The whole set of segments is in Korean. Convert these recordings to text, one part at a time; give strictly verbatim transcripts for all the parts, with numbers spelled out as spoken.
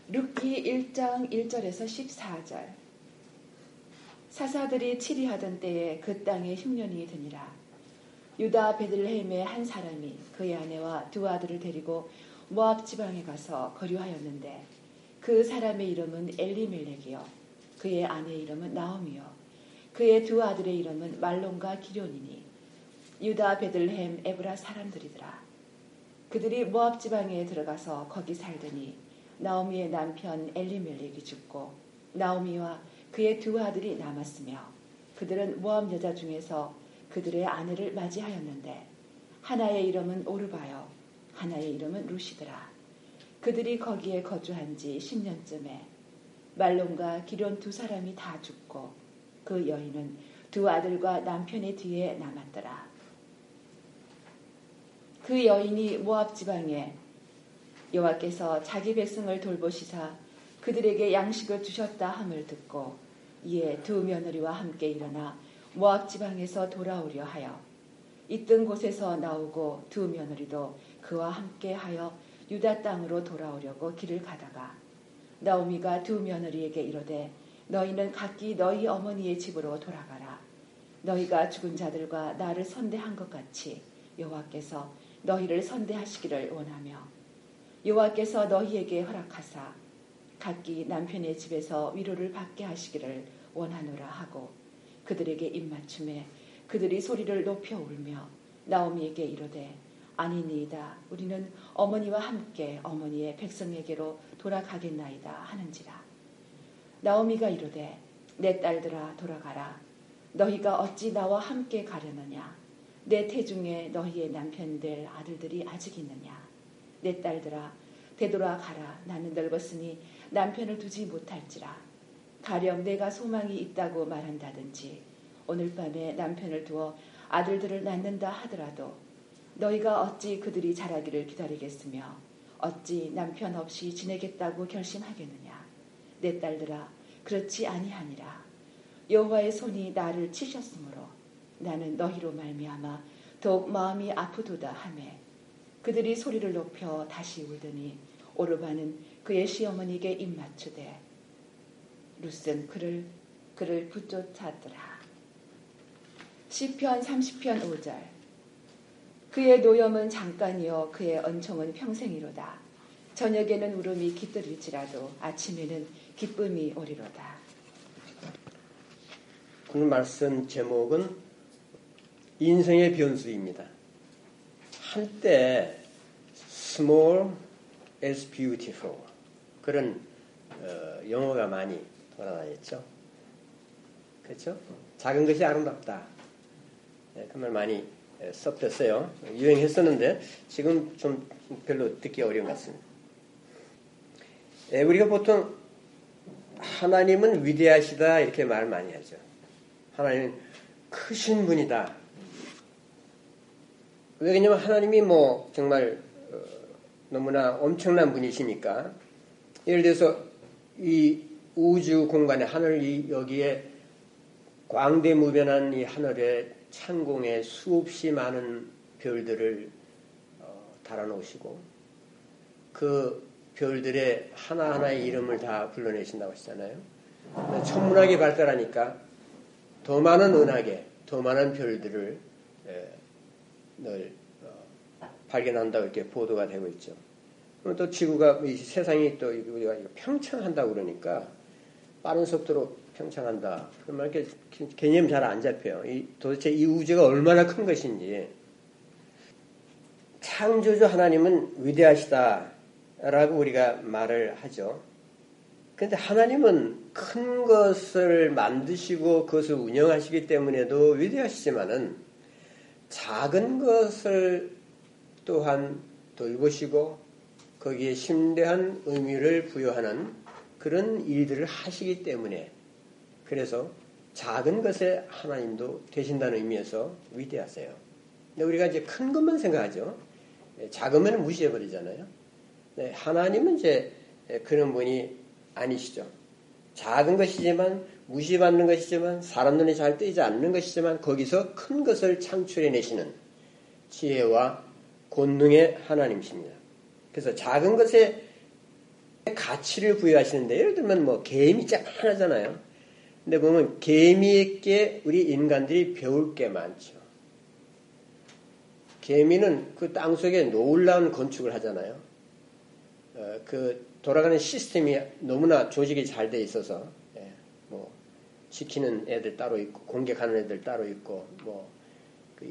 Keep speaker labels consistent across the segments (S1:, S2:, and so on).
S1: 룻기 일 장 일 절에서 십사 절. 사사들이 치리하던 때에 그 땅에 흉년이 드니라. 유다 베들레헴의 한 사람이 그의 아내와 두 아들을 데리고 모압 지방에 가서 거류하였는데 그 사람의 이름은 엘리멜렉이요 그의 아내의 이름은 나오미요 그의 두 아들의 이름은 말론과 기럯이니 유다 베들레헴 에브라 사람들이더라. 그들이 모압 지방에 들어가서 거기 살더니 나오미의 남편 엘리멜렉이 죽고 나오미와 그의 두 아들이 남았으며 그들은 모압 여자 중에서 그들의 아내를 맞이하였는데 하나의 이름은 오르바요 하나의 이름은 루시더라. 그들이 거기에 거주한 지 십 년쯤에 말론과 기럯 두 사람이 다 죽고 그 여인은 두 아들과 남편의 뒤에 남았더라. 그 여인이 모압 지방에 여호와께서 자기 백성을 돌보시사 그들에게 양식을 주셨다 함을 듣고 이에 두 며느리와 함께 일어나 모압 지방에서 돌아오려 하여 있던 곳에서 나오고 두 며느리도 그와 함께 하여 유다 땅으로 돌아오려고 길을 가다가 나오미가 두 며느리에게 이르되 너희는 각기 너희 어머니의 집으로 돌아가라. 너희가 죽은 자들과 나를 선대한 것 같이 여호와께서 너희를 선대하시기를 원하며 여호와께서 너희에게 허락하사 각기 남편의 집에서 위로를 받게 하시기를 원하노라 하고 그들에게 입맞춤에 그들이 소리를 높여 울며 나오미에게 이르되 아니니이다 우리는 어머니와 함께 어머니의 백성에게로 돌아가겠나이다 하는지라. 나오미가 이르되 내 딸들아 돌아가라. 너희가 어찌 나와 함께 가려느냐. 내 태중에 너희의 남편들 아들들이 아직 있느냐. 내 딸들아 되돌아가라. 나는 늙었으니 남편을 두지 못할지라. 가령 내가 소망이 있다고 말한다든지 오늘 밤에 남편을 두어 아들들을 낳는다 하더라도 너희가 어찌 그들이 자라기를 기다리겠으며 어찌 남편 없이 지내겠다고 결심하겠느냐. 내 딸들아 그렇지 아니하니라. 여호와의 손이 나를 치셨으므로 나는 너희로 말미암아 더욱 마음이 아프도다 하매 그들이 소리를 높여 다시 울더니 오르바는 그의 시어머니에게 입맞추되 룻은 그를 그를 붙쫓았더라. 시편 삼십 편 오 절. 그의 노염은 잠깐이요 그의 언총은 평생이로다. 저녁에는 울음이 깃들일지라도 아침에는 기쁨이 오리로다.
S2: 오늘 말씀 제목은 인생의 변수입니다. 한때 small is beautiful 그런 어, 영어가 많이 돌아다녔죠. 그렇죠? 작은 것이 아름답다. 네, 그 말 많이 썼었어요. 유행했었는데 지금 좀 별로 듣기 어려운 것 같습니다. 네, 우리가 보통 하나님은 위대하시다 이렇게 말 많이 하죠. 하나님은 크신 분이다. 왜냐면 하나님이 뭐 정말 어, 너무나 엄청난 분이시니까. 예를 들어서 이 우주 공간의 하늘이 여기에 광대무변한 이 하늘에 창공에 수없이 많은 별들을 어, 달아놓으시고 그 별들의 하나하나의 이름을 다 불러내신다고 하시잖아요. 천문학이 발달하니까 더 많은 은하계, 더 많은 별들을 에, 늘 어, 발견한다고 이렇게 보도가 되고 있죠. 또 지구가 이 세상이 또 우리가 평창한다고 그러니까 빠른 속도로 평창한다. 그러면 이렇게 개념 잘 안 잡혀요. 이, 도대체 이 우주가 얼마나 큰 것인지. 창조주 하나님은 위대하시다라고 우리가 말을 하죠. 그런데 하나님은 큰 것을 만드시고 그것을 운영하시기 때문에도 위대하시지만은 작은 것을 또한 돌보시고 거기에 심대한 의미를 부여하는 그런 일들을 하시기 때문에 그래서 작은 것에 하나님도 되신다는 의미에서 위대하세요. 근데 우리가 이제 큰 것만 생각하죠. 작으면 무시해버리잖아요. 하나님은 이제 그런 분이 아니시죠. 작은 것이지만 무시받는 것이지만 사람 눈에 잘 띄지 않는 것이지만 거기서 큰 것을 창출해내시는 지혜와 권능의 하나님이십니다. 그래서 작은 것에 가치를 부여하시는데, 예를 들면 뭐 개미 짝 하나잖아요. 근데 보면 개미에게 우리 인간들이 배울 게 많죠. 개미는 그 땅속에 놀라운 건축을 하잖아요. 어, 그 돌아가는 시스템이 너무나 조직이 잘 돼 있어서, 예, 뭐 지키는 애들 따로 있고 공격하는 애들 따로 있고 뭐 그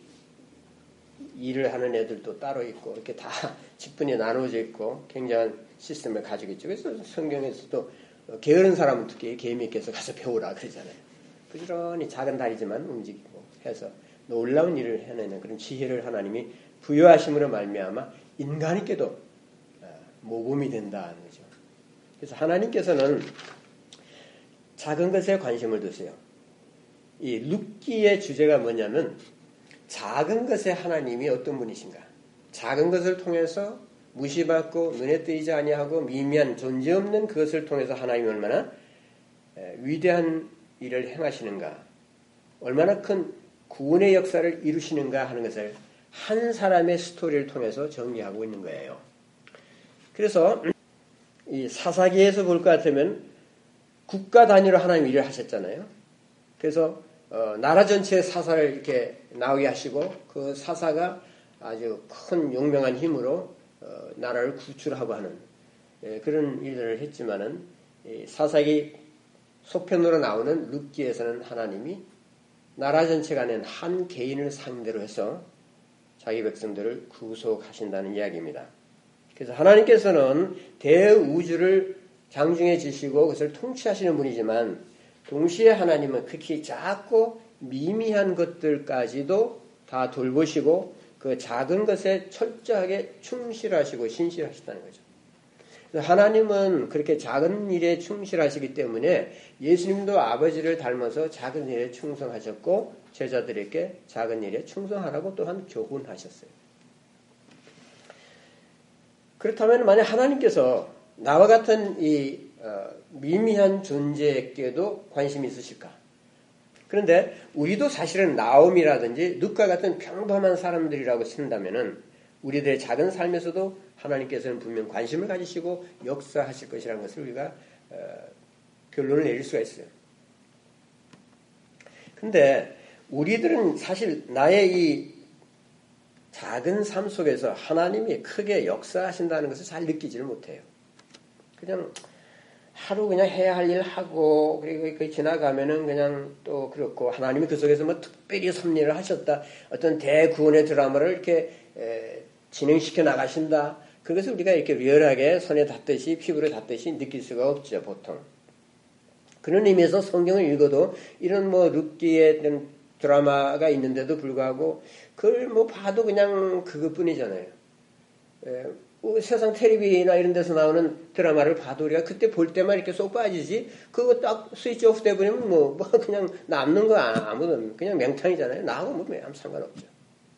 S2: 일을 하는 애들도 따로 있고 이렇게 다 직분이 나눠져 있고 굉장한 시스템을 가지고 있죠. 그래서 성경에서도 게으른 사람은 특히 개미께서 가서 배우라 그러잖아요. 부지런히 작은 다리지만 움직이고 해서 놀라운 일을 해내는 그런 지혜를 하나님이 부여하심으로 말미암아 인간에게도 모범이 된다는 거죠. 그래서 하나님께서는 작은 것에 관심을 두세요. 이 룻기의 주제가 뭐냐면 작은 것에 하나님이 어떤 분이신가. 작은 것을 통해서 무시받고 눈에 띄지 아니하고 미미한 존재 없는 그것을 통해서 하나님이 얼마나 위대한 일을 행하시는가, 얼마나 큰 구원의 역사를 이루시는가 하는 것을 한 사람의 스토리를 통해서 정리하고 있는 거예요. 그래서 이 사사기에서 볼 것 같으면 국가 단위로 하나님 일을 하셨잖아요. 그래서 어, 나라 전체의 사사를 이렇게 나오게 하시고 그 사사가 아주 큰 용맹한 힘으로 어, 나라를 구출하고 하는 예, 그런 일들을 했지만은 사사기 속편으로 나오는 룻기에서는 하나님이 나라 전체가 아닌 한 개인을 상대로 해서 자기 백성들을 구속하신다는 이야기입니다. 그래서 하나님께서는 대우주를 장중해 지시고 그것을 통치하시는 분이지만 동시에 하나님은 극히 작고 미미한 것들까지도 다 돌보시고 그 작은 것에 철저하게 충실하시고 신실하시다는 거죠. 하나님은 그렇게 작은 일에 충실하시기 때문에 예수님도 아버지를 닮아서 작은 일에 충성하셨고 제자들에게 작은 일에 충성하라고 또한 교훈하셨어요. 그렇다면 만약 하나님께서 나와 같은 이 어, 미미한 존재에게도 관심이 있으실까? 그런데 우리도 사실은 나옴이라든지 룻과 같은 평범한 사람들이라고 친다면은 우리들의 작은 삶에서도 하나님께서는 분명 관심을 가지시고 역사하실 것이라는 것을 우리가 어, 결론을 내릴 수가 있어요. 근데 우리들은 사실 나의 이 작은 삶 속에서 하나님이 크게 역사하신다는 것을 잘 느끼지를 못해요. 그냥 하루 그냥 해야 할 일 하고 그리고 그 지나가면은 그냥 또 그렇고 하나님이 그 속에서 뭐 특별히 섭리를 하셨다. 어떤 대구원의 드라마를 이렇게 에, 진행시켜 나가신다. 그것을 우리가 이렇게 리얼하게 손에 닿듯이 피부를 닿듯이 느낄 수가 없죠, 보통. 그런 의미에서 성경을 읽어도 이런 뭐 룻기의 드라마가 있는데도 불구하고 그걸 뭐 봐도 그냥 그것뿐이잖아요. 에, 뭐 세상 텔레비나 이런 데서 나오는 드라마를 봐도 우리가 그때 볼 때만 이렇게 쏙 빠지지 그거 딱 스위치 오프 돼버리면 뭐, 뭐 그냥 남는 거 아무도 그냥 맹탕이잖아요. 나하고 뭐 아무 상관없죠.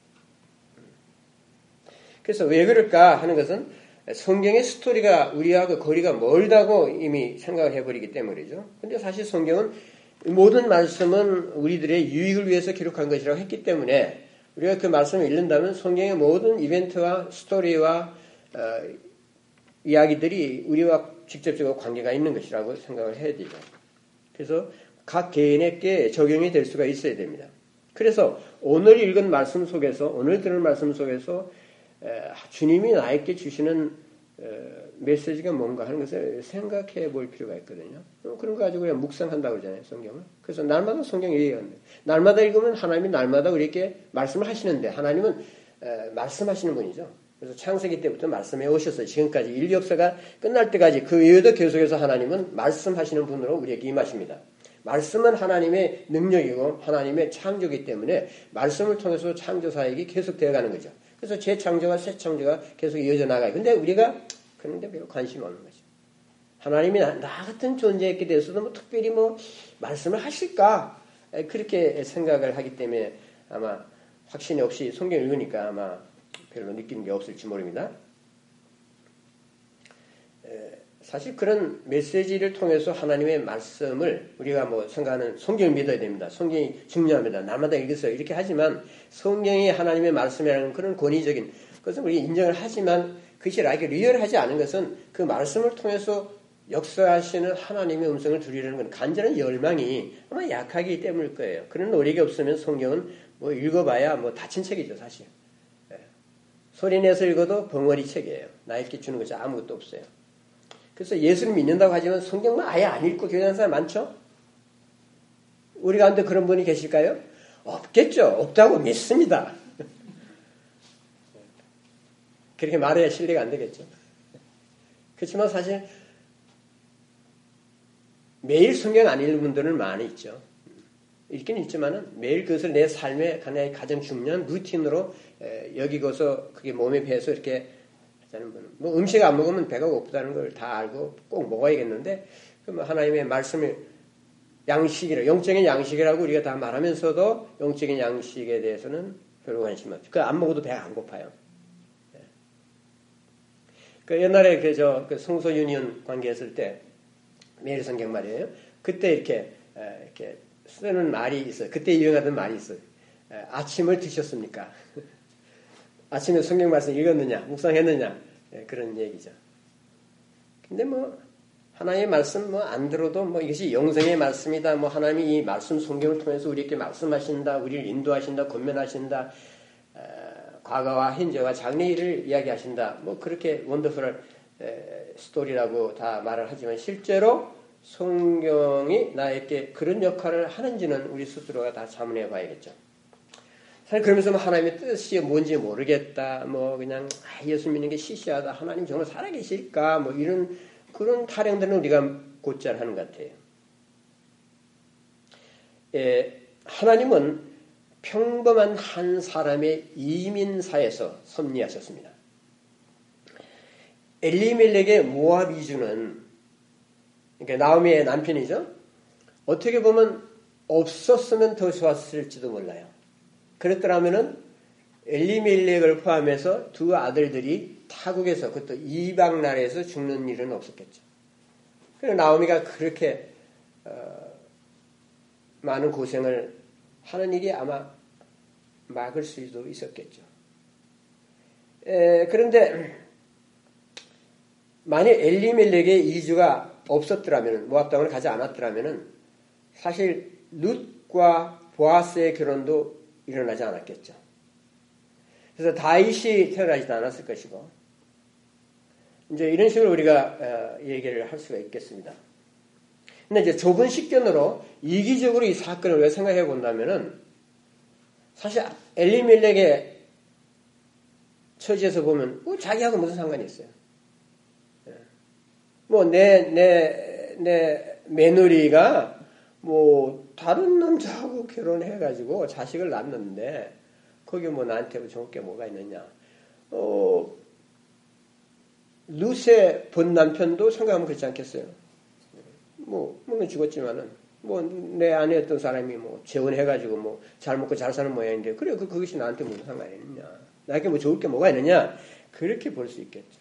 S2: 그래서 왜 그럴까 하는 것은 성경의 스토리가 우리하고 거리가 멀다고 이미 생각을 해버리기 때문이죠. 근데 사실 성경은 모든 말씀은 우리들의 유익을 위해서 기록한 것이라고 했기 때문에 우리가 그 말씀을 읽는다면 성경의 모든 이벤트와 스토리와 어, 이야기들이 우리와 직접적으로 관계가 있는 것이라고 생각을 해야 되죠. 그래서 각 개인에게 적용이 될 수가 있어야 됩니다. 그래서 오늘 읽은 말씀 속에서 오늘 들은 말씀 속에서 에, 주님이 나에게 주시는 에, 메시지가 뭔가 하는 것을 생각해 볼 필요가 있거든요. 그런 거 가지고 그냥 묵상한다고 그러잖아요, 성경을. 그래서 날마다 성경 얘기하는데 날마다 읽으면 하나님이 날마다 우리에게 말씀을 하시는데 하나님은 에, 말씀하시는 분이죠. 그래서 창세기 때부터 말씀해 오셨어요. 지금까지 인류 역사가 끝날 때까지 그 이후에도 계속해서 하나님은 말씀하시는 분으로 우리에게 임하십니다. 말씀은 하나님의 능력이고 하나님의 창조이기 때문에 말씀을 통해서 창조 사역이 계속되어 가는 거죠. 그래서 재창조와 새창조가 계속 이어져 나가요. 근데 우리가 그런데 별로 관심이 없는 거죠. 하나님이 나, 나 같은 존재에 대해서도 뭐 특별히 뭐 말씀을 하실까? 그렇게 생각을 하기 때문에 아마 확신이 없이 성경 읽으니까 아마 별로 느끼는 게 없을지 모릅니다. 사실 그런 메시지를 통해서 하나님의 말씀을 우리가 뭐 생각하는 성경을 믿어야 됩니다. 성경이 중요합니다. 날마다 읽으세요. 이렇게 하지만 성경이 하나님의 말씀이라는 그런 권위적인 것은 우리 인정을 하지만 그것이 이렇게 리얼하지 않은 것은 그 말씀을 통해서 역사하시는 하나님의 음성을 들으려는 건 간절한 열망이 아마 약하기 때문일 거예요. 그런 노력이 없으면 성경은 뭐 읽어봐야 뭐 다친 책이죠, 사실. 예. 소리 내서 읽어도 벙어리 책이에요. 나에게 주는 것이 아무것도 없어요. 그래서 예수를 믿는다고 하지만 성경만 아예 안 읽고 교회 다니는 사람 많죠? 우리 가운데 그런 분이 계실까요? 없겠죠. 없다고 믿습니다. 그렇게 말해야 신뢰가 안 되겠죠. 그렇지만 사실 매일 성경 안 읽는 분들은 많이 있죠. 읽긴 읽지만은 매일 그것을 내 삶의 하나의 가장 중요한 루틴으로 여기고서 그게 몸에 배서 이렇게 하자는 분은 뭐 음식 안 먹으면 배가 고프다는 걸 다 알고 꼭 먹어야겠는데 그럼 하나님의 말씀을 양식이라 영적인 양식이라고 우리가 다 말하면서도 영적인 양식에 대해서는 별로 관심 없죠. 그 안 먹어도 배가 안 고파요. 그 옛날에 그 저 그 성소 유니온 관계했을 때 매일 성경 말이에요. 그때 이렇게 이렇게 쓰는 말이 있어요. 그때 유행하던 말이 있어요. 아침을 드셨습니까? 아침에 성경 말씀 읽었느냐, 묵상했느냐 그런 얘기죠. 근데 뭐 하나님의 말씀 뭐 안 들어도 뭐 이것이 영성의 말씀이다. 뭐 하나님이 이 말씀 성경을 통해서 우리에게 말씀하신다, 우리를 인도하신다, 권면하신다. 과거와 현재와 장래일을 이야기하신다. 뭐 그렇게 원더풀한 스토리라고 다 말을 하지만 실제로 성경이 나에게 그런 역할을 하는지는 우리 스스로가 다 자문해 봐야겠죠. 사실 그러면서 뭐 하나님의 뜻이 뭔지 모르겠다. 뭐 그냥 아, 예수 믿는 게 시시하다. 하나님 정말 살아계실까? 뭐 이런 그런 타령들은 우리가 곧잘 하는 것 같아요. 에, 하나님은 평범한 한 사람의 이민사에서 섭리하셨습니다. 엘리멜렉의 모압 이주는 그러니까 나오미의 남편이죠. 어떻게 보면 없었으면 더 좋았을지도 몰라요. 그랬더라면은 엘리멜렉을 포함해서 두 아들들이 타국에서 그것도 이방 나라에서 죽는 일은 없었겠죠. 그래서 나오미가 그렇게 어, 많은 고생을 하는 일이 아마 막을 수도 있었겠죠. 에, 그런데 만약 엘리멜렉의 이주가 없었더라면, 모압 땅을 가지 않았더라면 사실 룻과 보아스의 결혼도 일어나지 않았겠죠. 그래서 다윗이 태어나지도 않았을 것이고, 이제 이런 식으로 우리가 어, 얘기를 할 수가 있겠습니다. 근데 이제 좁은 식견으로 이기적으로 이 사건을 왜 생각해 본다면은 사실 엘리멜렉의 처지에서 보면 뭐 자기하고 무슨 상관이 있어요. 뭐 내 내 내 며느리가 뭐 다른 남자하고 결혼해가지고 자식을 낳는데 거기 뭐 나한테 좋을 게 뭐가 있느냐. 어, 룻의 본 남편도 생각하면 그렇지 않겠어요. 뭐 물론 죽었지만은 뭐 내 아내였던 사람이 뭐 재혼해가지고 뭐 잘 먹고 잘 사는 모양인데 그래 그 그것이 나한테 무슨 상관이 있느냐. 나에게 뭐 좋을 게 뭐가 있느냐. 그렇게 볼 수 있겠죠.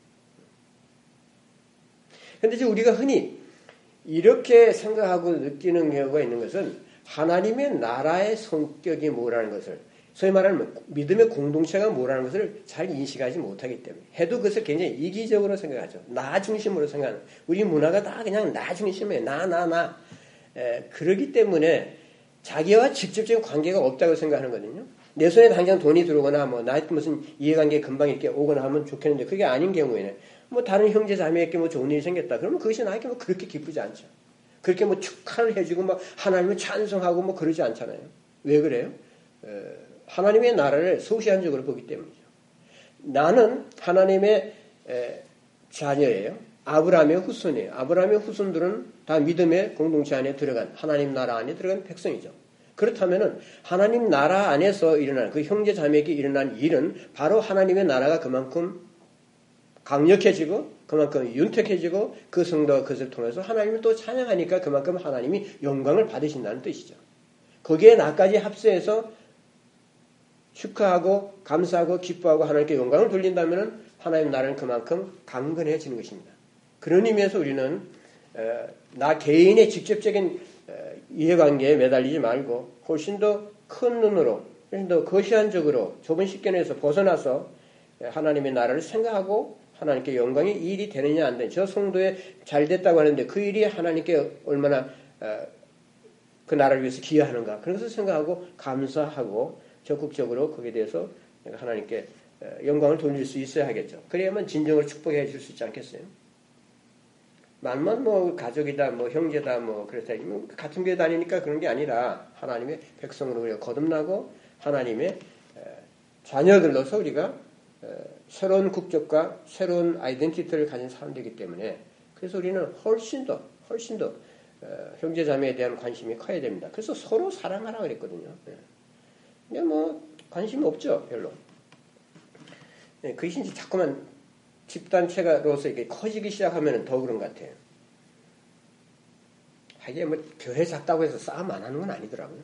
S2: 근데 이제 우리가 흔히 이렇게 생각하고 느끼는 경우가 있는 것은 하나님의 나라의 성격이 뭐라는 것을 소위 말하는 믿음의 공동체가 뭐라는 것을 잘 인식하지 못하기 때문에 해도 그것을 굉장히 이기적으로 생각하죠. 나 중심으로 생각하는 우리 문화가 다 그냥 나 중심이에요. 나 나 나. 에, 그러기 때문에 자기와 직접적인 관계가 없다고 생각하는 거거든요. 내 손에 당장 돈이 들어오거나 뭐 나한테 무슨 이해관계 금방 이렇게 오거나 하면 좋겠는데 그게 아닌 경우에는 뭐 다른 형제 자매에게 뭐 좋은 일이 생겼다. 그러면 그것이 나에게 뭐 그렇게 기쁘지 않죠. 그렇게 뭐 축하를 해주고 뭐 하나님을 찬송하고 뭐 그러지 않잖아요. 왜 그래요? 에, 하나님의 나라를 소시한적으로 보기 때문이죠. 나는 하나님의 에, 자녀예요. 아브라함의 후손이에요. 아브라함의 후손들은 다 믿음의 공동체 안에 들어간 하나님 나라 안에 들어간 백성이죠. 그렇다면은 하나님 나라 안에서 일어난 그 형제 자매에게 일어난 일은 바로 하나님의 나라가 그만큼 강력해지고 그만큼 윤택해지고 그 성도가 그것을 통해서 하나님을 또 찬양하니까 그만큼 하나님이 영광을 받으신다는 뜻이죠. 거기에 나까지 합세해서 축하하고 감사하고 기뻐하고 하나님께 영광을 돌린다면 하나님 나라는 그만큼 강건해지는 것입니다. 그런 의미에서 우리는 나 개인의 직접적인 이해관계에 매달리지 말고 훨씬 더 큰 눈으로 훨씬 더 거시한적으로 좁은 식견에서 벗어나서 하나님의 나라를 생각하고 하나님께 영광이 이 일이 되느냐 안 되느냐. 저 성도에 잘 됐다고 하는데 그 일이 하나님께 얼마나 그 나라를 위해서 기여하는가. 그런 것을 생각하고 감사하고 적극적으로 거기에 대해서 하나님께 영광을 돌릴 수 있어야 하겠죠. 그래야만 진정으로 축복해 줄 수 있지 않겠어요? 만만 뭐 가족이다, 뭐 형제다, 뭐 그렇다. 같은 교회 다니니까 그런 게 아니라 하나님의 백성으로 우리가 거듭나고 하나님의 자녀들로서 우리가 새로운 국적과 새로운 아이덴티티를 가진 사람들이기 때문에 그래서 우리는 훨씬 더 훨씬 더 형제 자매에 대한 관심이 커야 됩니다. 그래서 서로 사랑하라 그랬거든요. 근데 뭐 관심 없죠, 별로. 그것이 이제 자꾸만 집단체가로서 이렇게 커지기 시작하면 더 그런 것 같아요. 하기에 뭐 교회 작다고 해서 싸움 안 하는 건 아니더라고요.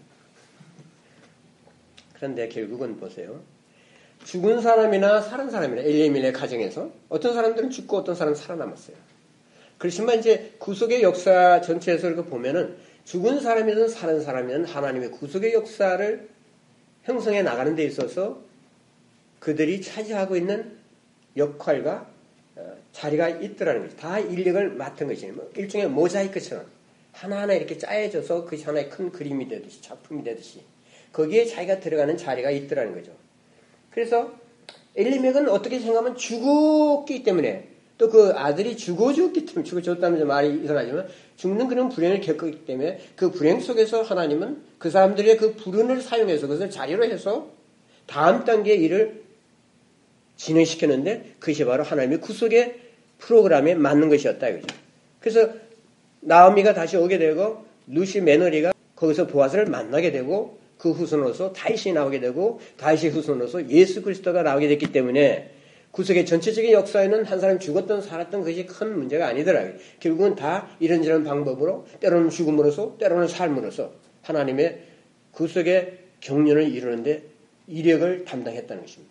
S2: 그런데 결국은 보세요. 죽은 사람이나 살은 사람이나 엘리멜의 가정에서 어떤 사람들은 죽고 어떤 사람은 살아남았어요. 그렇지만 이제 구속의 역사 전체에서 이렇게 보면은 죽은 사람이든 살은 사람이든 하나님의 구속의 역사를 형성해 나가는 데 있어서 그들이 차지하고 있는 역할과 자리가 있더라는 거죠. 다 인력을 맡은 것이에요. 일종의 모자이크처럼 하나하나 이렇게 짜여져서 그것이 하나의 큰 그림이 되듯이 작품이 되듯이 거기에 자기가 들어가는 자리가 있더라는 거죠. 그래서 엘리멜은 어떻게 생각하면 죽었기 때문에 또 그 아들이 죽어 죽었기 때문에 죽어 죽었다면 말이 이상하지만 죽는 그런 불행을 겪었기 때문에 그 불행 속에서 하나님은 그 사람들의 그 불운을 사용해서 그것을 자료로 해서 다음 단계의 일을 진행시켰는데 그것이 바로 하나님의 구속의 프로그램에 맞는 것이었다 이거죠. 그래서 나오미가 다시 오게 되고 루시 며느리가 거기서 보아스를 만나게 되고 그 후손으로서 다윗이 나오게 되고 다윗의 후손으로서 예수 그리스도가 나오게 됐기 때문에 구속의 전체적인 역사에는 한 사람이 죽었던 살았던 것이 큰 문제가 아니더라고요. 결국은 다 이런저런 방법으로 때로는 죽음으로써 때로는 삶으로써 하나님의 구속의 경륜을 이루는데 이력을 담당했다는 것입니다.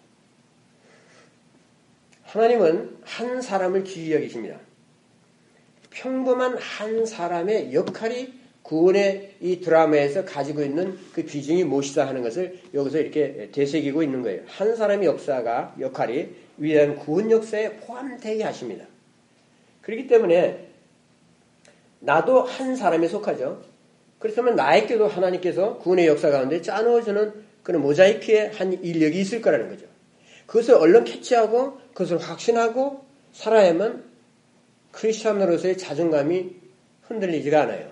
S2: 하나님은 한 사람을 귀히 여기십니다. 평범한 한 사람의 역할이 구원의 이 드라마에서 가지고 있는 그 비중이 무엇이다 하는 것을 여기서 이렇게 되새기고 있는 거예요. 한 사람의 역사가, 역할이 위대한 구원 역사에 포함되게 하십니다. 그렇기 때문에 나도 한 사람에 속하죠. 그렇다면 나에게도 하나님께서 구원의 역사 가운데 짜놓아주는 그런 모자이크의 한 인력이 있을 거라는 거죠. 그것을 얼른 캐치하고 그것을 확신하고 살아야만 크리스찬으로서의 자존감이 흔들리지가 않아요.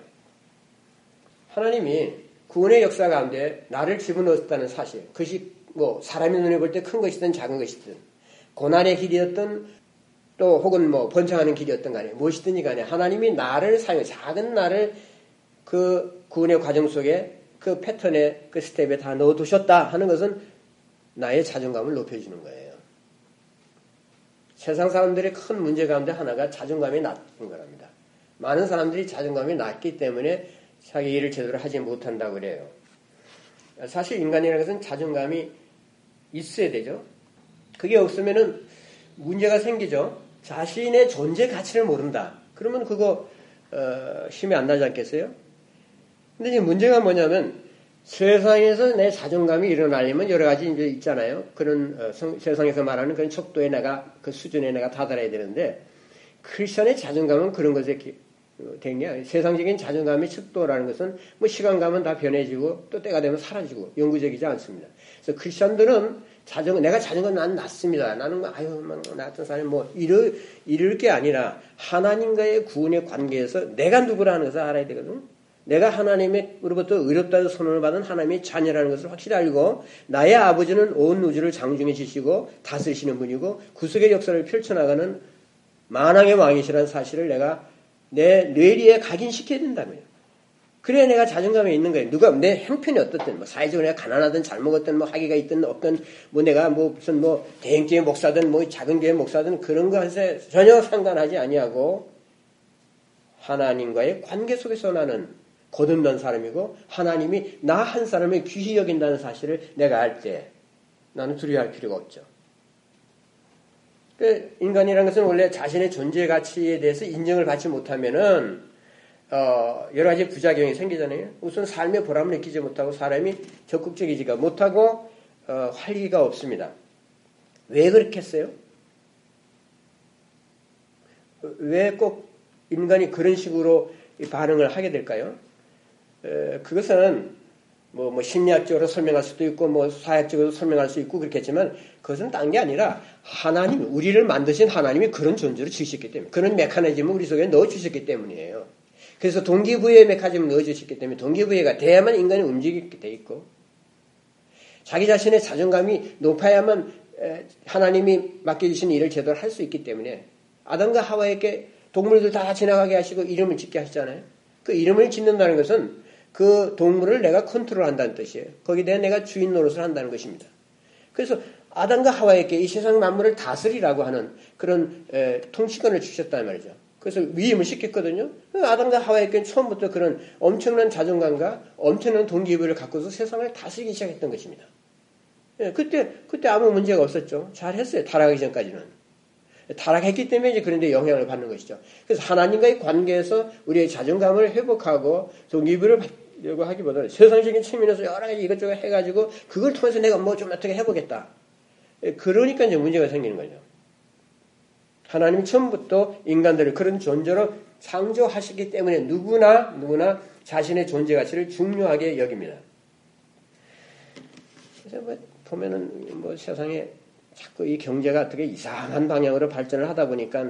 S2: 하나님이 구원의 역사 가운데 나를 집어넣었다는 사실, 그것이 뭐 사람의 눈에 볼 때 큰 것이든 작은 것이든 고난의 길이었든 또 혹은 뭐 번창하는 길이었든 간에 무엇이든지 간에 하나님이 나를 사용, 작은 나를 그 구원의 과정 속에 그 패턴에 그 스텝에 다 넣어두셨다 하는 것은 나의 자존감을 높여주는 거예요. 세상 사람들의 큰 문제 가운데 하나가 자존감이 낮은 거랍니다. 많은 사람들이 자존감이 낮기 때문에 자기 일을 제대로 하지 못한다고 그래요. 사실 인간이라는 것은 자존감이 있어야 되죠. 그게 없으면은 문제가 생기죠. 자신의 존재 가치를 모른다. 그러면 그거 어, 힘이 안 나지 않겠어요? 근데 이제 문제가 뭐냐면 세상에서 내 자존감이 일어나려면 여러 가지 이제 있잖아요. 그런 어, 성, 세상에서 말하는 그런 척도에 내가 그 수준에 내가 다다라야 되는데 크리스천의 자존감은 그런 것에 되냐? 세상적인 자존감의 척도라는 것은 뭐 시간 가면 다 변해지고 또 때가 되면 사라지고 영구적이지 않습니다. 그래서 크리스천들은 자존감, 내가 자존감 난 낮습니다. 나는 뭐, 아유, 나 같은 사람이 뭐, 이럴, 이럴 게 아니라, 하나님과의 구원의 관계에서 내가 누구라는 것을 알아야 되거든. 내가 하나님으로부터 의롭다고 선언을 받은 하나님의 자녀라는 것을 확실히 알고, 나의 아버지는 온 우주를 장중해 주시고, 다스리시는 분이고, 구속의 역사를 펼쳐나가는 만왕의 왕이시라는 사실을 내가 내 뇌리에 각인시켜야 된다고요. 그래야 내가 자존감에 있는 거예요. 누가 내 형편이 어떻든 뭐 사회적으로 내가 가난하든 잘 먹었든 뭐 학위가 있든 없든 뭐 내가 뭐 무슨 뭐 대형교회 목사든 뭐 작은 교회 목사든 그런 것에 전혀 상관하지 아니하고 하나님과의 관계 속에서 나는 거듭난 사람이고 하나님이 나 한 사람을 귀히 여긴다는 사실을 내가 알 때 나는 두려워할 필요가 없죠. 인간이라는 것은 원래 자신의 존재 가치에 대해서 인정을 받지 못하면은 어, 여러 가지 부작용이 생기잖아요. 우선 삶의 보람을 느끼지 못하고 사람이 적극적이지가 못하고 어, 활기가 없습니다. 왜 그렇게 했어요? 왜 꼭 인간이 그런 식으로 반응을 하게 될까요? 에, 그것은 뭐, 뭐 심리학적으로 설명할 수도 있고 뭐 사회학적으로 설명할 수 있고 그렇겠지만 그것은 딴 게 아니라 하나님, 우리를 만드신 하나님이 그런 존재로 지으셨기 때문에 그런 메커니즘을 우리 속에 넣어주셨기 때문이에요. 그래서 동기부여의 메커니즘을 넣어주셨기 때문에 동기부여가 돼야만 인간이 움직이게 돼 있고 자기 자신의 자존감이 높아야만 하나님이 맡겨주신 일을 제대로 할 수 있기 때문에 아담과 하와에게 동물들 다 지나가게 하시고 이름을 짓게 하시잖아요. 그 이름을 짓는다는 것은 그 동물을 내가 컨트롤한다는 뜻이에요. 거기에 대해 내가 주인 노릇을 한다는 것입니다. 그래서 아담과 하와에게 이 세상 만물을 다스리라고 하는 그런 에, 통치권을 주셨단 말이죠. 그래서 위임을 시켰거든요. 아담과 하와에게는 처음부터 그런 엄청난 자존감과 엄청난 동기부여를 갖고서 세상을 다스리기 시작했던 것입니다. 예, 그때 그때 아무 문제가 없었죠. 잘했어요. 타락하기 전까지는. 타락했기 때문에 이제 그런데 영향을 받는 것이죠. 그래서 하나님과의 관계에서 우리의 자존감을 회복하고 동기부여를 받려고 하기보다는 세상적인 측면에서 여러 가지 이것저것 해가지고 그걸 통해서 내가 뭐 좀 어떻게 해보겠다. 그러니까 이제 문제가 생기는 거죠. 하나님이 처음부터 인간들을 그런 존재로 창조하시기 때문에 누구나 누구나 자신의 존재 가치를 중요하게 여깁니다. 그래서 뭐 보면은 뭐 세상에 자꾸 이 경제가 어떻게 이상한 방향으로 발전을 하다 보니까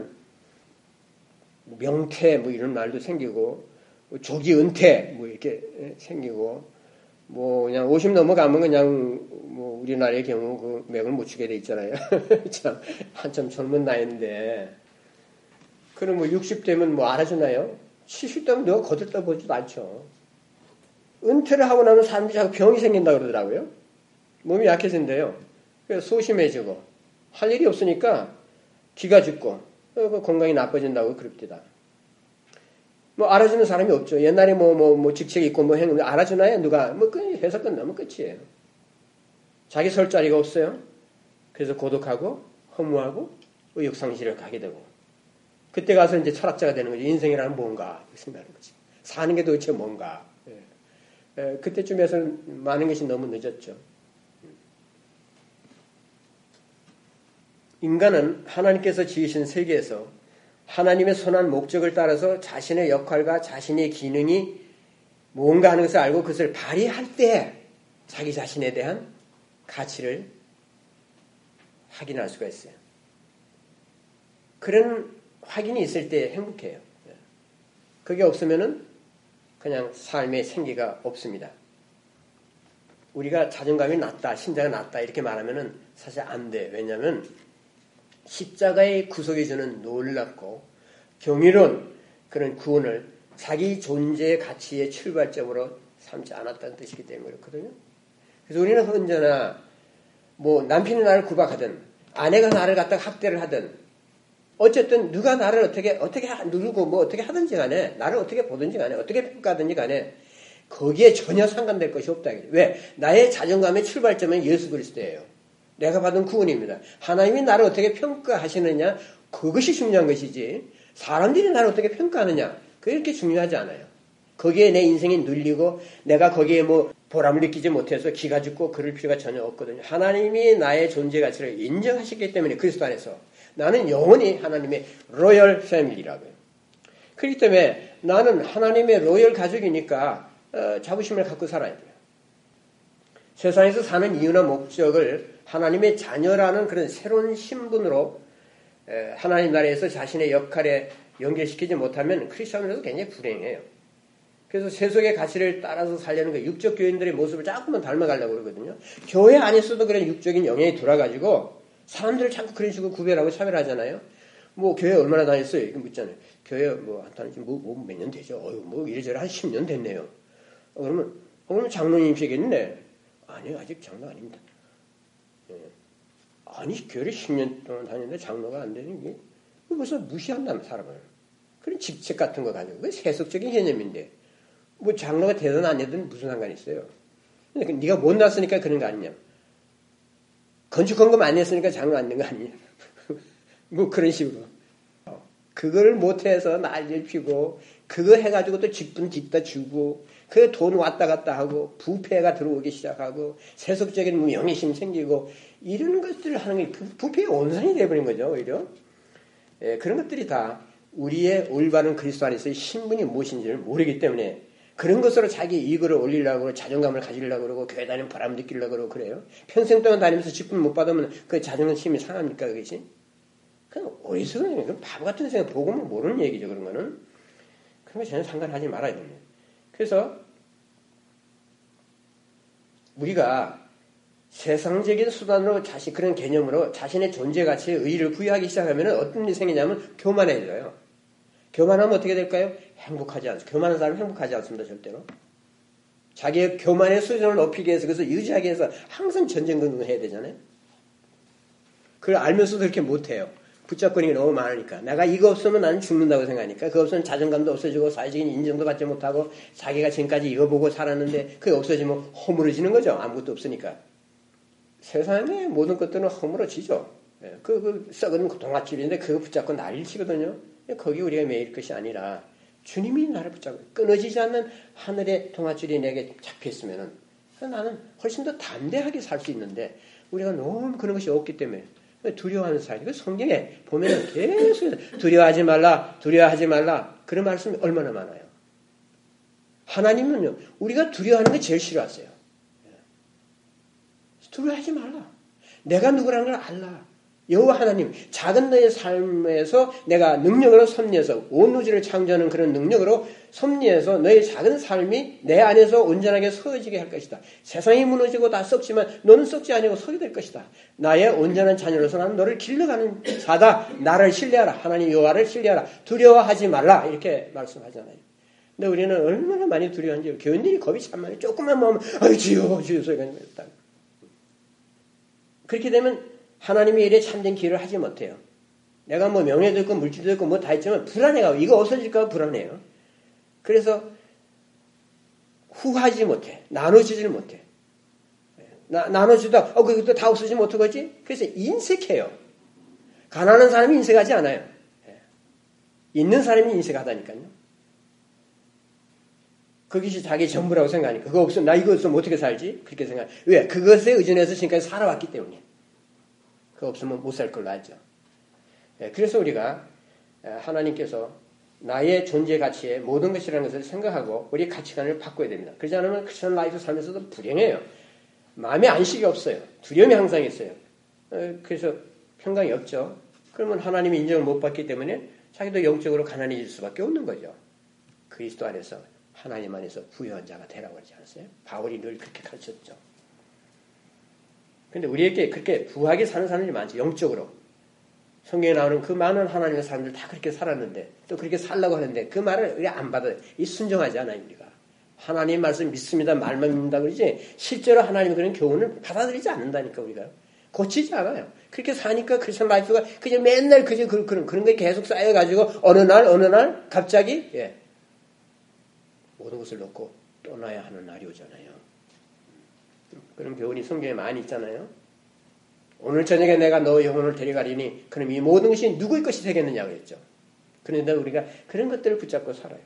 S2: 명퇴 뭐 이런 말도 생기고 조기 은퇴 뭐 이렇게 생기고 뭐 그냥 오십 넘어가면 그냥 뭐 우리나라의 경우 그 맥을 못 추게 돼 있잖아요. 참 한참 젊은 나이인데 그럼 뭐 육십 되면 뭐 알아주나요? 칠십 되면 누가 거들떠 보지도 않죠. 은퇴를 하고 나면 사람들이 자꾸 병이 생긴다 그러더라고요. 몸이 약해진대요. 그래서 소심해지고 할 일이 없으니까 기가 죽고 건강이 나빠진다고 그럽니다. 뭐 알아주는 사람이 없죠. 옛날에 뭐 뭐 뭐 직책이 있고 뭐 했는데 알아주나요? 누가 뭐 회사 끝나면 끝이에요. 자기 설 자리가 없어요. 그래서 고독하고 허무하고 의욕상실을 가게 되고 그때 가서 이제 철학자가 되는 거죠. 인생이라는 뭔가 생각하는 거지. 사는 게 도대체 뭔가. 예. 예, 그때쯤에서는 많은 것이 너무 늦었죠. 인간은 하나님께서 지으신 세계에서 하나님의 선한 목적을 따라서 자신의 역할과 자신의 기능이 뭔가 하는 것을 알고 그것을 발휘할 때 자기 자신에 대한 가치를 확인할 수가 있어요. 그런 확인이 있을 때 행복해요. 그게 없으면은 그냥 삶의 생기가 없습니다. 우리가 자존감이 낮다, 신자가 낮다 이렇게 말하면은 사실 안 돼. 왜냐하면 십자가의 구속이 주는 놀랍고 경이로운 그런 구원을 자기 존재의 가치의 출발점으로 삼지 않았다는 뜻이기 때문에 그렇거든요. 그래서 우리는 언제나 뭐 남편이 나를 구박하든 아내가 나를 갖다가 학대를 하든 어쨌든 누가 나를 어떻게 어떻게 누르고 뭐 어떻게 하든지 간에 나를 어떻게 보든지 간에 어떻게 평가하든지 간에 거기에 전혀 상관될 것이 없다. 왜? 나의 자존감의 출발점은 예수 그리스도예요. 내가 받은 구원입니다. 하나님이 나를 어떻게 평가하시느냐 그것이 중요한 것이지 사람들이 나를 어떻게 평가하느냐 그렇게 중요하지 않아요. 거기에 내 인생이 눌리고 내가 거기에 뭐 보람을 느끼지 못해서 기가 죽고 그럴 필요가 전혀 없거든요. 하나님이 나의 존재 가치를 인정하셨기 때문에 그리스도 안에서 나는 영원히 하나님의 로열 패밀리라고요. 그렇기 때문에 나는 하나님의 로열 가족이니까 어, 자부심을 갖고 살아야 돼요. 세상에서 사는 이유나 목적을 하나님의 자녀라는 그런 새로운 신분으로 에, 하나님 나라에서 자신의 역할에 연결시키지 못하면 크리스천으로서 굉장히 불행해요. 그래서 세속의 가치를 따라서 살려는 그 육적 교인들의 모습을 자꾸만 닮아가려고 그러거든요. 교회 안에서도 그런 육적인 영향이 돌아가지고 사람들을 자꾸 그런 식으로 구별하고 차별하잖아요. 뭐 교회 얼마나 다녔어요? 이거 묻잖아요. 교회 뭐 안 다니지 뭐 몇 년 되죠? 어휴, 뭐 이래저래 한 십 년 됐네요. 어, 그러면 어, 그러면 장로님이시겠네? 아니요, 아직 장로 아닙니다. 예. 아니 교회를 십 년 동안 다녔는데 장로가 안 되는 게 벌써 무시한다는 사람을. 그런 직책 같은 거 가지고 그 세속적인 개념인데 뭐 장로가 되든 안 되든 무슨 상관이 있어요. 근데 네가 못 났으니까 그런 거 아니냐. 건축헌금 안 냈으니까 장로 안 된 거 아니냐. 뭐 그런 식으로. 그거를 못해서 난리를 피고 그거 해가지고 또 직분 뒷다 주고 그 돈 왔다 갔다 하고 부패가 들어오기 시작하고 세속적인 무용의심 생기고 이런 것들을 하는 게 부패의 온상이 되어버린 거죠. 오히려 예, 그런 것들이 다 우리의 올바른 그리스도 안에서의 신분이 무엇인지를 모르기 때문에 그런 것으로 자기 이익을 올리려고 그러고 자존감을 가지려고 그러고 교회 다니면 보람 느끼려고 그러고 그래요. 평생 동안 다니면서 직분 못 받으면 그 자존심이 상합니까? 그것이? 그냥 어리석은 얘기예요. 바보 같은 생각 보고는 모르는 얘기죠. 그런 거는. 그런 거 전혀 상관하지 말아야 됩니다. 그래서 우리가 세상적인 수단으로 자신 그런 개념으로 자신의 존재 가치에 의의를 부여하기 시작하면 어떤 일이 생기냐면 교만해져요. 교만하면 어떻게 될까요? 행복하지 않습니다. 교만한 사람은 행복하지 않습니다. 절대로. 자기의 교만의 수준을 높이기 위해서 그것을 유지하기 위해서 항상 전쟁근긍을 해야 되잖아요. 그걸 알면서도 그렇게 못해요. 붙잡거리는 게 너무 많으니까. 내가 이거 없으면 나는 죽는다고 생각하니까. 그거 없으면 자존감도 없어지고 사회적인 인정도 받지 못하고 자기가 지금까지 이거 보고 살았는데 그게 없어지면 허물어지는 거죠. 아무것도 없으니까. 세상의 모든 것들은 허물어지죠. 그, 그 썩은 동아줄인데 그거 붙잡고 난리를 치거든요. 거기 우리가 매일 것이 아니라 주님이 나를 붙잡고 끊어지지 않는 하늘의 동아줄이 내게 잡혀있으면 나는 훨씬 더 담대하게 살 수 있는데 우리가 너무 그런 것이 없기 때문에 두려워하는 사람. 그 성경에 보면은 계속 두려워하지 말라, 두려워하지 말라 그런 말씀이 얼마나 많아요. 하나님은요 우리가 두려워하는 게 제일 싫어하세요. 두려워하지 말라. 내가 누구라는 걸 알라. 여호와 하나님, 작은 너의 삶에서 내가 능력으로 섭리해서 온 우주를 창조하는 그런 능력으로 섭리해서 너의 작은 삶이 내 안에서 온전하게 서어지게 할 것이다. 세상이 무너지고 다 썩지만 너는 썩지 아니고 서게 될 것이다. 나의 온전한 자녀로서 나는 너를 길러가는 자다. 나를 신뢰하라. 하나님 여호와를 신뢰하라. 두려워하지 말라. 이렇게 말씀하잖아요. 근데 우리는 얼마나 많이 두려워한지 교인들이 겁이 참 많이 조금만 먹으면 아유 주여 주여 소리가 있다. 그렇게 되면 하나님의 일에 참된 기회를 하지 못해요. 내가 뭐 명예도 있고 물질도 있고 뭐 다 있지만 불안해가고 이거 없어질까 불안해요. 그래서 후하지 못해. 나눠주지를 못해. 나, 나눠주다 어 그것도 다 없어지면 어떡하지? 그래서 인색해요. 가난한 사람이 인색하지 않아요. 있는 사람이 인색하다니까요. 그것이 자기 전부라고 생각하니까 그거 없으면 나 이거 없으면 어떻게 살지? 그렇게 생각해. 왜? 그것에 의존해서 지금까지 살아왔기 때문에. 그거 없으면 못 살 걸로 알죠. 그래서 우리가 하나님께서 나의 존재 가치에 모든 것이라는 것을 생각하고 우리 가치관을 바꿔야 됩니다. 그렇지 않으면 크리스천 라이프 살면서도 불행해요. 마음에 안식이 없어요. 두려움이 항상 있어요. 그래서 평강이 없죠. 그러면 하나님의 인정을 못 받기 때문에 자기도 영적으로 가난해질 수밖에 없는 거죠. 그리스도 안에서 하나님 안에서 부유한 자가 되라고 하지 않았어요? 바울이 늘 그렇게 가르쳤죠. 근데 우리에게 그렇게 부하게 사는 사람들이 많죠. 영적으로. 성경에 나오는 그 많은 하나님의 사람들 다 그렇게 살았는데 또 그렇게 살라고 하는데 그 말을 우리가 안 받아요. 이 순종하지 않아요. 우리가. 하나님 말씀 믿습니다. 말만 믿는다 그러지 실제로 하나님의 그런 교훈을 받아들이지 않는다니까 우리가. 고치지 않아요. 그렇게 사니까 크리스천 라이프가 그냥 맨날 그저 그런, 그런 게 계속 쌓여가지고 어느 날 어느 날 갑자기 예, 모든 것을 놓고 떠나야 하는 날이 오잖아요. 그런 교훈이 성경에 많이 있잖아요. 오늘 저녁에 내가 너 영혼을 데려가리니 그럼 이 모든 것이 누구의 것이 되겠느냐고 했죠. 그런데 우리가 그런 것들을 붙잡고 살아요.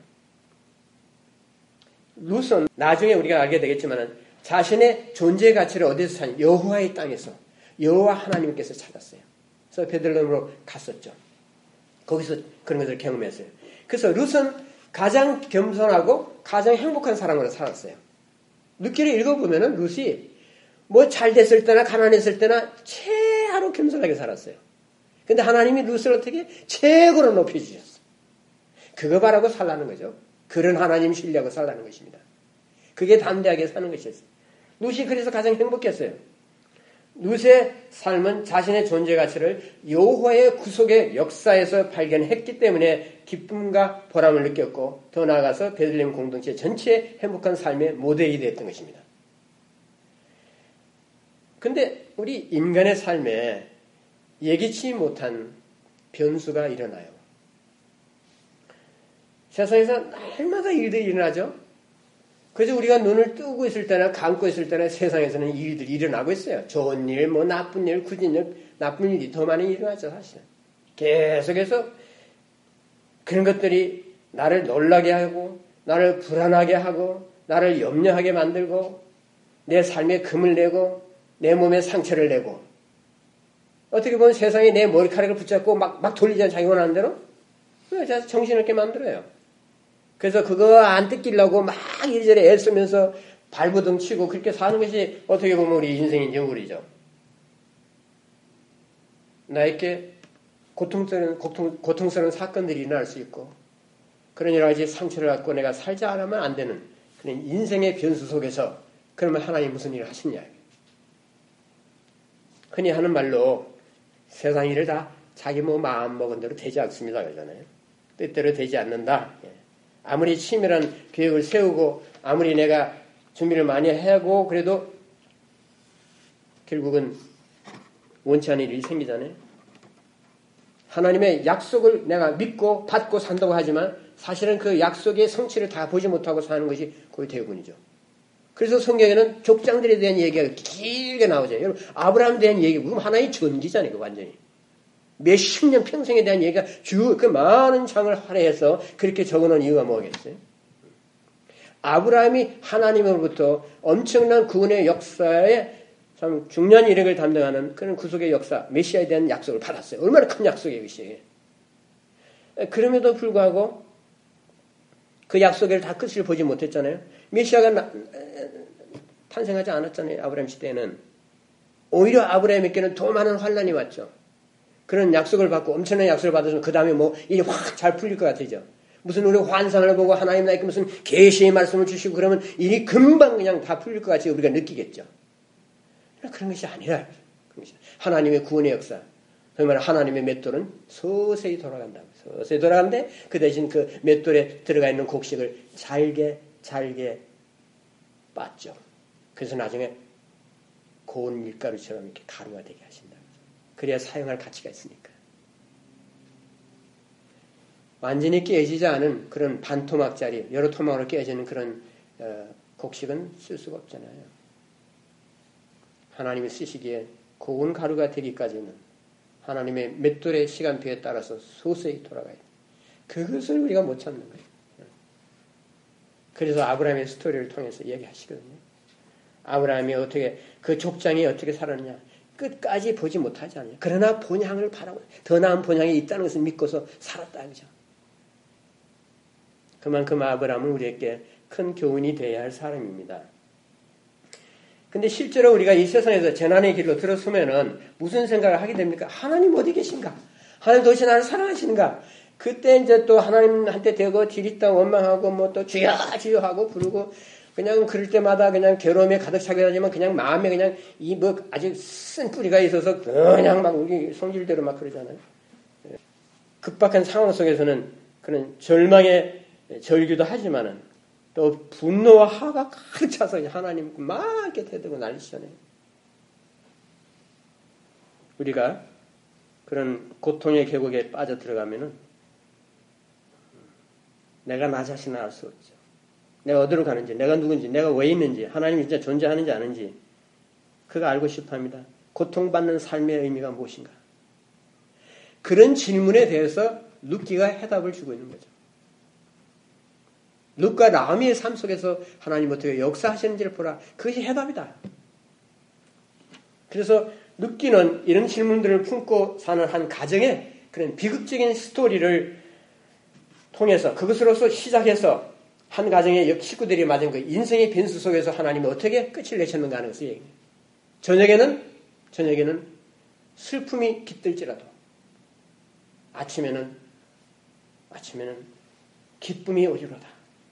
S2: 룻은 나중에 우리가 알게 되겠지만 자신의 존재 가치를 어디서 찾냐? 여호와의 땅에서 여호와 하나님께서 찾았어요. 그래서 베들레헴으로 갔었죠. 거기서 그런 것을 경험했어요. 그래서 룻은 가장 겸손하고 가장 행복한 사람으로 살았어요. 룻기를 읽어보면은 룻이 뭐 잘 됐을 때나 가난했을 때나 최하로 겸손하게 살았어요. 근데 하나님이 룻을 어떻게 최고로 높여주셨어요. 그거 바라고 살라는 거죠. 그런 하나님 신뢰하고 살라는 것입니다. 그게 담대하게 사는 것이었어요. 룻이 그래서 가장 행복했어요. 룻의 삶은 자신의 존재 가치를 여호와의 구속의 역사에서 발견했기 때문에 기쁨과 보람을 느꼈고 더 나아가서 베들레헴 공동체 전체의 행복한 삶의 모델이 되었던 것입니다. 근데 우리 인간의 삶에 예기치 못한 변수가 일어나요. 세상에서 날마다 일들이 일어나죠. 그래서 우리가 눈을 뜨고 있을 때나 감고 있을 때나 세상에서는 일들이 일어나고 있어요. 좋은 일, 뭐 나쁜 일, 굳은 일, 나쁜 일이 더 많이 일어나죠, 사실은. 계속해서 그런 것들이 나를 놀라게 하고, 나를 불안하게 하고, 나를 염려하게 만들고 내 삶에 금을 내고 내 몸에 상처를 내고 어떻게 보면 세상에 내 머리카락을 붙잡고 막, 막 돌리잖아요. 자기 원하는 대로. 그래서 정신없게 만들어요. 그래서 그거 안 뜯기려고 막 이리저리 애쓰면서 발버둥 치고 그렇게 사는 것이 어떻게 보면 우리 인생인 정글이죠. 나에게 고통스러운, 고통, 고통스러운 사건들이 일어날 수 있고 그런 여러 가지 상처를 갖고 내가 살지 않으면 안 되는 그런 인생의 변수 속에서 그러면 하나님 무슨 일을 하시냐. 흔히 하는 말로 세상 일을 다 자기 뭐 마음 먹은 대로 되지 않습니다. 그러잖아요. 뜻대로 되지 않는다. 아무리 치밀한 계획을 세우고 아무리 내가 준비를 많이 하고 그래도 결국은 원치 않은 일이 생기잖아요. 하나님의 약속을 내가 믿고 받고 산다고 하지만 사실은 그 약속의 성취를 다 보지 못하고 사는 것이 거의 대부분이죠. 그래서 성경에는 족장들에 대한 얘기가 길게 나오죠. 여러분 아브라함에 대한 얘기 그럼 하나의 전기잖아요. 완전히. 몇십 년 평생에 대한 얘기가 주 그 많은 장을 할애해서 그렇게 적어놓은 이유가 뭐겠어요? 아브라함이 하나님으로부터 엄청난 구원의 역사에 참 중요한 일을 담당하는 그런 구속의 역사, 메시아에 대한 약속을 받았어요. 얼마나 큰 약속이에요, 이것이. 그럼에도 불구하고 그 약속을 다 끝을 보지 못했잖아요. 메시아가 나, 탄생하지 않았잖아요. 아브라함 시대에는. 오히려 아브라함에게는 더 많은 환난이 왔죠. 그런 약속을 받고 엄청난 약속을 받아서 그 다음에 뭐 일이 확 잘 풀릴 것 같아요. 무슨 우리 환상을 보고 하나님 나에게 무슨 계시의 말씀을 주시고 그러면 일이 금방 그냥 다 풀릴 것 같이 우리가 느끼겠죠. 그런 것이 아니라 하나님의 구원의 역사. 정말 하나님의 맷돌은 서서히 돌아간다. 서서히 돌아가는데 그 대신 그 맷돌에 들어가 있는 곡식을 잘게 잘게 빻죠. 그래서 나중에 고운 밀가루처럼 이렇게 가루가 되게 하신다. 그래야 사용할 가치가 있으니까. 완전히 깨지지 않은 그런 반 토막짜리, 여러 토막으로 깨지는 그런 어, 곡식은 쓸 수가 없잖아요. 하나님이 쓰시기에 고운 가루가 되기까지는 하나님의 맷돌의 시간표에 따라서 서서히 돌아가야 돼요. 그것을 우리가 못 찾는 거예요. 그래서 아브라함의 스토리를 통해서 얘기하시거든요. 아브라함이 어떻게 그 족장이 어떻게 살았느냐 끝까지 보지 못하지 않냐. 그러나 본향을 바라고 더 나은 본향이 있다는 것을 믿고서 살았다. 그죠? 그만큼 아브라함은 우리에게 큰 교훈이 되어야 할 사람입니다. 근데 실제로 우리가 이 세상에서 재난의 길로 들어서면은 무슨 생각을 하게 됩니까? 하나님 어디 계신가? 하나님 도대체 나를 사랑하시는가? 그때 이제 또 하나님한테 대고 디리다 원망하고 뭐 또 주여 주여 하고 부르고 그냥 그럴 때마다 그냥 괴로움에 가득 차게 되지만 그냥 마음에 그냥 이 뭐 아주 쓴 뿌리가 있어서 그냥 막 우리 성질대로 막 그러잖아요. 급박한 상황 속에서는 그런 절망의 절규도 하지만은 또 분노와 화가 가득 차서 하나님 막 이렇게 대들고 난리치잖아요. 우리가 그런 고통의 계곡에 빠져 들어가면은 내가 나 자신을 알 수 없죠. 내가 어디로 가는지, 내가 누군지, 내가 왜 있는지, 하나님이 진짜 존재하는지 아는지 그거 알고 싶어합니다. 고통받는 삶의 의미가 무엇인가? 그런 질문에 대해서 룻기가 해답을 주고 있는 거죠. 룻과 나오미의 삶 속에서 하나님 어떻게 역사하시는지를 보라. 그것이 해답이다. 그래서 룻기는 이런 질문들을 품고 사는 한 가정의 그런 비극적인 스토리를 통해서 그것으로서 시작해서 한 가정의 식구들이 맞은 그 인생의 변수 속에서 하나님이 어떻게 끝을 내셨는가 하는 것을 얘기해요. 저녁에는 저녁에는 슬픔이 깃들지라도 아침에는 아침에는 기쁨이 오리로다.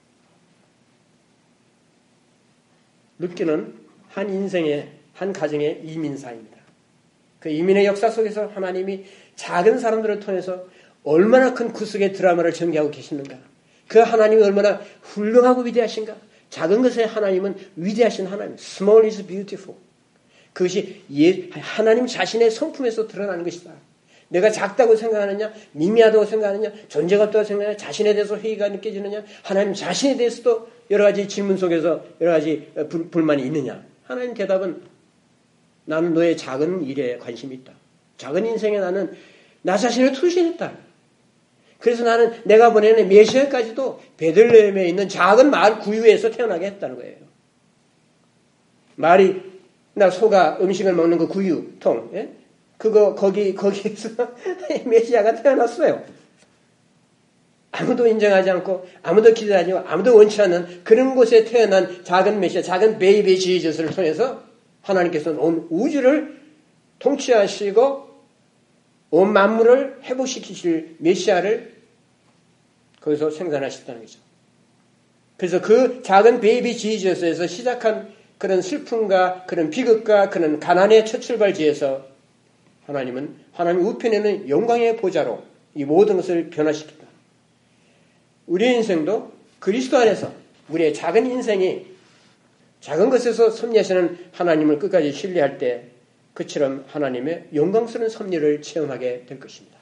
S2: 룻기는 한 인생의 한 가정의 이민사입니다. 그 이민의 역사 속에서 하나님이 작은 사람들을 통해서 얼마나 큰 구속의 드라마를 전개하고 계시는가. 그 하나님이 얼마나 훌륭하고 위대하신가. 작은 것에 하나님은 위대하신 하나님. Small is beautiful. 그것이 예, 하나님 자신의 성품에서 드러나는 것이다. 내가 작다고 생각하느냐, 미미하다고 생각하느냐, 존재가 없다고 생각하느냐, 자신에 대해서 회의가 느껴지느냐, 하나님 자신에 대해서도 여러 가지 질문 속에서 여러 가지 불, 불만이 있느냐. 하나님 대답은 나는 너의 작은 일에 관심이 있다. 작은 인생에 나는 나 자신을 투신했다. 그래서 나는 내가 보내는 메시아까지도 베들레헴에 있는 작은 마을 구유에서 태어나게 했다는 거예요. 말이 나 소가 음식을 먹는 그 구유통, 예? 그거 거기 거기에서 메시아가 태어났어요. 아무도 인정하지 않고 아무도 기대하지 않고 아무도 원치 않는 그런 곳에 태어난 작은 메시아, 작은 베이비 지저스를 통해서 하나님께서는 온 우주를 통치하시고 온 만물을 회복시키실 메시아를 거기서 생산하셨다는 거죠. 그래서 그 작은 베이비 지저스에서 시작한 그런 슬픔과 그런 비극과 그런 가난의 첫 출발지에서 하나님은 하나님 우편에는 영광의 보좌로 이 모든 것을 변화시켰다. 우리의 인생도 그리스도 안에서 우리의 작은 인생이 작은 것에서 섭리하시는 하나님을 끝까지 신뢰할 때 그처럼 하나님의 영광스러운 섭리를 체험하게 될 것입니다.